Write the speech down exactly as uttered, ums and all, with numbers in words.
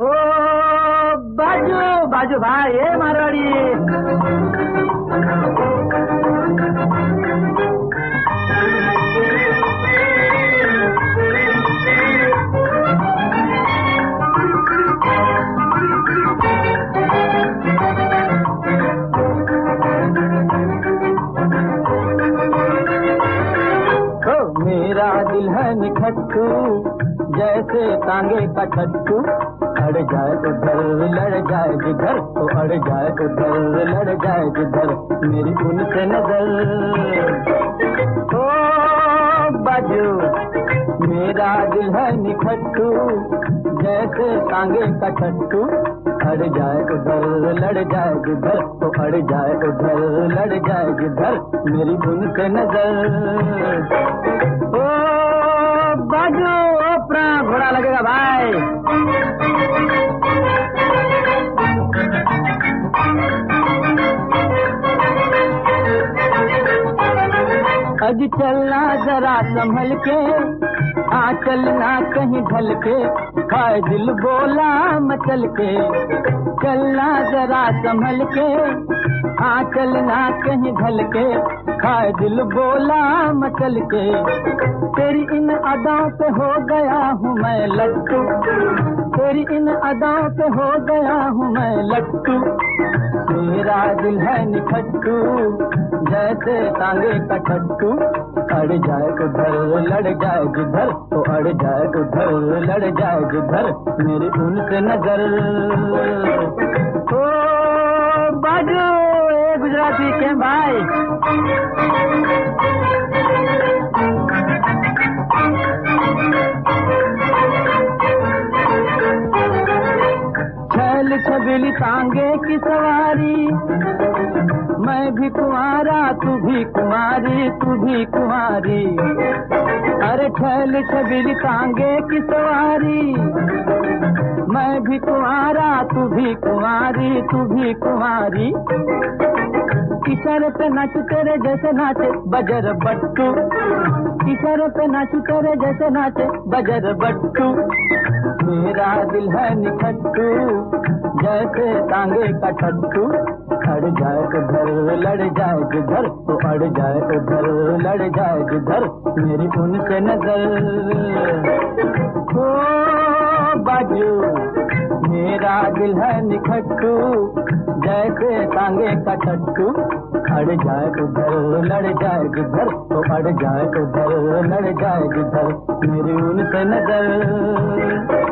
ओ बाजू बाजू भाई ए मारवाड़ी। मेरा दिल है निखट्टू जैसे तांगे का ठट्टू, अड़ जाए उधर लड़ जाए जिधर, तो अड़ जाए उधर लड़ जाए जिधर, मेरी उनसे नजर। ओ बाजू मेरा दिल है निखट्टू जैसे तांगे का ठट्टू, अड़ जाए उधर लड़ जाए जिधर, तो अड़ जाए उधर लड़ जाए जिधर, मेरी उनसे नजर। ओ बाजू अपना घोड़ा लगेगा भाई। अज चलना जरा संभल के, आ चलना कहीं ढल के, खाए दिल बोला मचल के। चलना जरा संभल के, आ चलना कहीं ढल के, खाए दिल बोला मचल के। तेरी इन अदाओं पे हो गया हूँ मैं लट्टू, तेरी इन अदाओं पे हो गया हूँ मैं लट्टू। मेरा दिल है निखट्टू जैसे तांगे का ठट्टू, अड़ जाए उधर लड़ जाए जिधर, तो अड़ जाए उधर लड़ जाए जिधर, मेरी उनसे नजर। ओ बाजू ए गुजराती के भाई। छैल छबीली तांगे की सवारी, मैं भी कुंवारा तू भी कुंवारी, तू भी कुंवारी। अरे छैल छबीली तांगे की सवारी, मैं भी कुंवारा तू भी कुंवारी, तू भी कुंवारी। इशारे पे नाच तेरे जैसे नाचे बजर बट्टू, इशारे पे नाच तेरे जैसे नाचे बजर बट्टू। मेरा दिल है निखट्टू जैसे तांगे का ठट्टू, अड़ जाए उधर लड़ जाए जिधर, तो अड़ जाए उधर लड़ जाए जिधर, मेरी उनसे नजर। ओ बाजू मेरा दिल है निखट्टू जैसे तांगे का ठट्टू, अड़ जाए उधर लड़ जाए जिधर, तो अड़ जाए उधर लड़ जाए जिधर, मेरी उनसे नजर।